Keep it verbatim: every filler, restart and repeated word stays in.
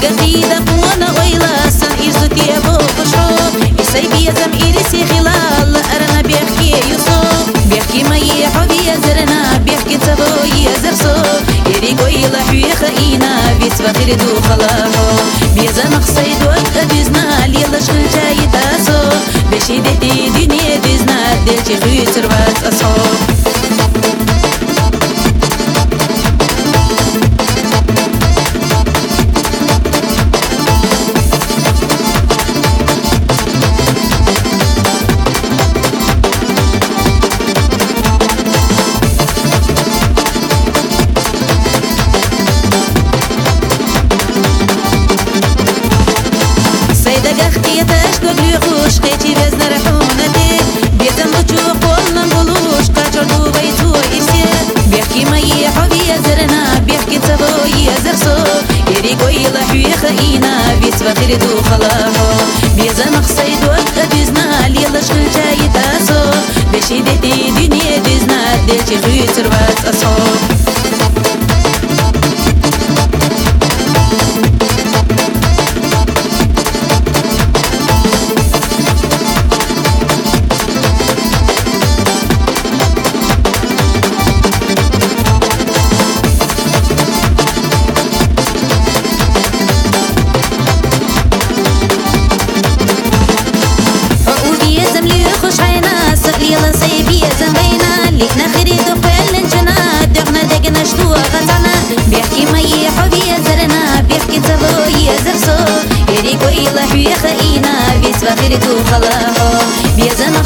قريدة وانا غيلا سن إرزتي أبو خشو إساي بيزم إرسي خلال أرنا بيحكي يوسف بيحكي ما يحبي يزرنا بيحكي تبو يزرسو يري غيلا حوي خينا بيت فخير دو خلاهو بيزم خصيد وقت بيزنا ليلا شغل جاي تاسو بشيدتي دنيا بيزنا دلتي خوي تربات أصحاب دقختيتش قبل خوش قيتي بزن رحونتي بيزن بچو قولنا بلوش قاجر دو بيتو إرسي بيحكي ما يحبي يزرنا بيحكي تبو يزرسو يري قويلة حوي خينا بيت فخير دو خلاهو بيزن مخصيد وقت بيزنا ليلا شغل جاي تاسو بشيدتي دنيا بيزنا دلتي خوي تربات أصحاب يلا سيبي زنبينا لينا خريد وقال جنا دغنا دغنا شتو غزنا بيحكي ما يحبي يزرنا بيحكي تبو يزرسو يري قويلا حوي خينا بيت فخير تو خلاهو بيزن